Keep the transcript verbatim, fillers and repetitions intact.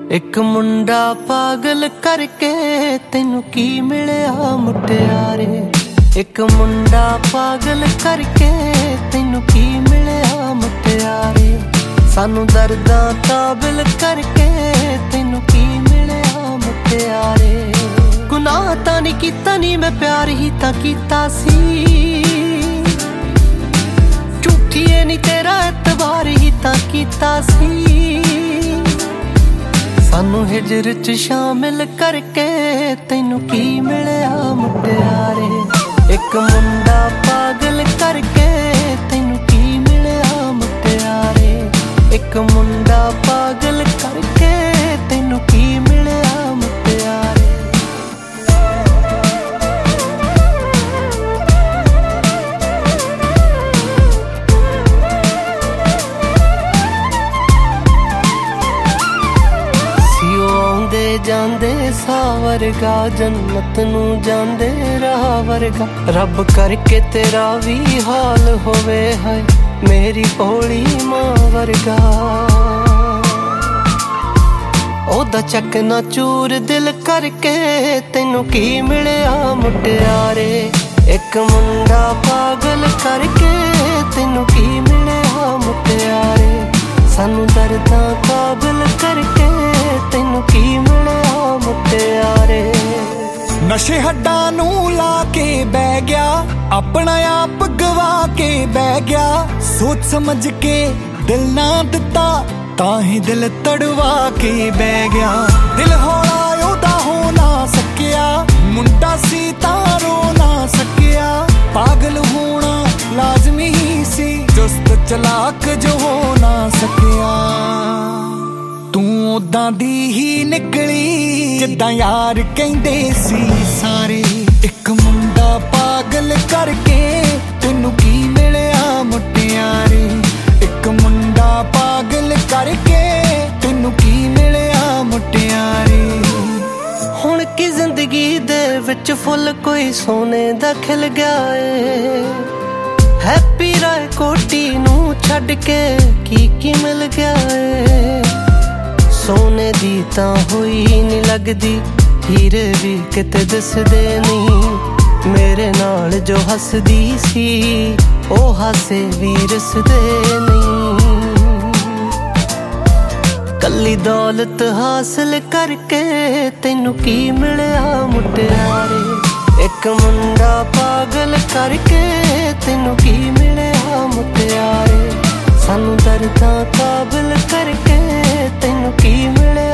एक मुंडा पागल करके तैनू की मिलिया मुटियारे। एक मुंडा पागल करके तैनू की मिलिया मुटियारे। सानू दर्दां काबिल करके तैनू की मिलिया मुटियारे। गुनाह तां नहीं कीता नी मैं प्यार ही तां कीता सी। झूठी ऐ नी तेरा एतबार ही तां कीता सी। सानू हिजर च शामिल करके तैनू की मिलिया मुटियारे। एक मुंडा पागल करके तैनू की मिलिया मुटियारे। एक मुंडा पागल करके तैनू की मिलिया मुटियारे। जांदे सा वर्गा जन्नत नू जांदे राह वर्गा। रब करके तेरा भी हाल होवे है मेरी भोली मां वर्गा। ओदा चकना चूर दिल करके तैनू की मिलिया मुटियारे। एक मुंडा पागल करके तैनू की मिलिया मुटियारे। सानू दर्दां काबिल करके तैनू की मिलिया मुटियारे। नशे हड्डां नू ला के बह गया अपना आप गवा के बह गया। सोच समझ के दिल ना दिता ताही दिल तड़वा के बह गया। दिल होना ओदा हो ना सकिया मुंडा सी तां रो ना सकिया। पागल होना लाजमी ही सी जुस्त चलाक जो हो ना सकिया। तू उदां दी ही निकली जिद्दां यार कहंदे सी सारे। एक मुंडा पागल करके तैनू की मिलिया मुटियारे। एक मुंडा पागल करके तैनू की मिलिया मुटियारे। हुण की जिंदगी दे विच फुल कोई सोने दा खिल गया है। हैप्पी राय कोटी नू छड्ड के की की मिल गया है। सोने दी तां होई नी लगदी हीरे भी किते दिसदे नी। मेरे नाल जो हसदी सी ओ हासे भी रसदे नहीं। कल्ली दौलत हासिल करके तैनू की मिलिया मुटियारे। एक मुंडा पागल करके तैनू की मिलिया मुटियारे। सानू दर्दां काबिल करके तैनू की मिलिया